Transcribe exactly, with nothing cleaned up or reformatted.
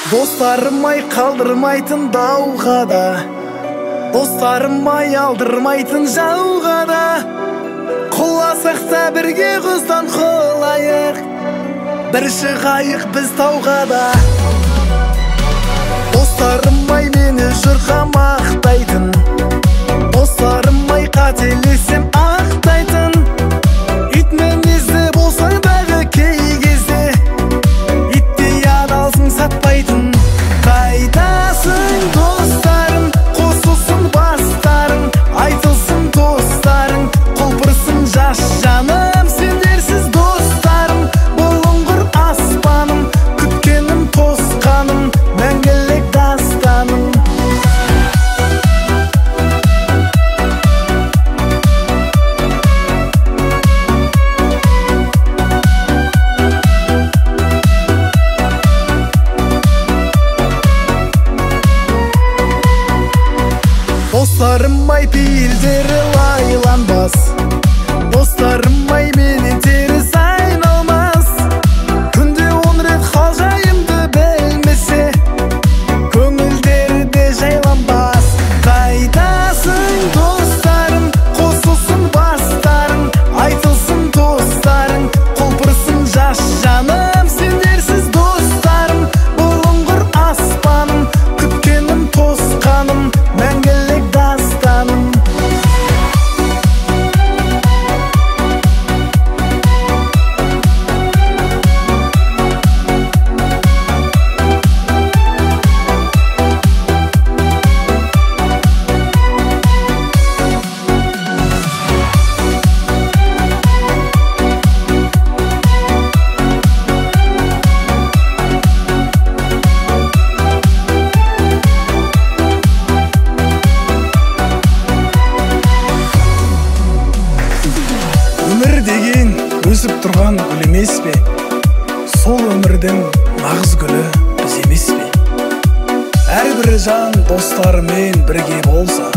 Достарым-ай қалдырмайтын дауға да, достарым-ай алдырмайтын жауға да, құласақ та бірге құздан құлайық, бір шығайық біз тауға да. Достарым-ай мені жұрға мақтайтын, достарым-ай қателесем ақтайтын, ит мінезді болса дағы кей кезде, иттей адалсың сатпайтын. Қайдасың достарым, қосылсын бастарың, айтылсын достарың, құлпырсын жас жаным, сендерсіз достарым, бұлыңғыр аспаным, күткенім тосқаным, мәңгілік дастаным. Достарым-ай пейілдері лайланбас, достарым-ай менен теріс айналмас, күнде он рет хал жайымды білмесе, көңілдері де жайланбас. Қайдасың достарым, қосылсын бастарың, айтылсын достарың, құлпырсын жас жаным, сендерсіз достарым, бұлыңғыр аспаным, күткенім тосқаным, мәңгілік дастаным. Өмір деген өсіп тұрған гүл емес пе? Сол өмірдің нағыз гүлі біз емес пе? Әрбір жан достарымен бірге болса,